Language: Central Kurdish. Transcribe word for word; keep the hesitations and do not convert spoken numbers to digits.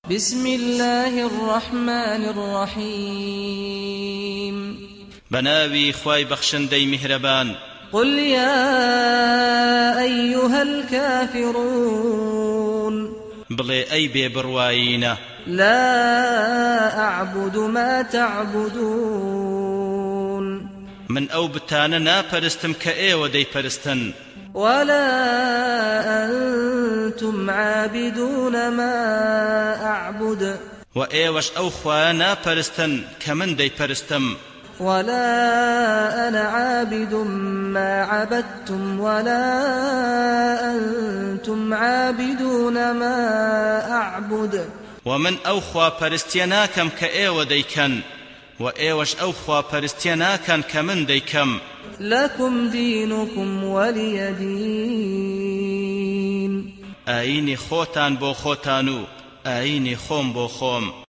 بسم الله الرحمن الرحيم بناوي خواي بخشندي مهربان قل يا أيها الكافرون بلي أي ببرواينا لا أعبد ما تعبدون من أو بتانا نا پرستم كأي ودي پرستن ولا أنتم عابدون ما أعبد وإيوش أو خوانا پرستن كمن دي پرستم ولا أنا عابد ما عبدتم ولا أنتم عابدون ما أعبد ومن أو خوا پرستينا كم كأي ودي كان وإيوش أو خوا پرستينا كان كمن دي كم لكم دينكم ولي دين آيني خوتان بو خوتانو آيني خوم بو خوم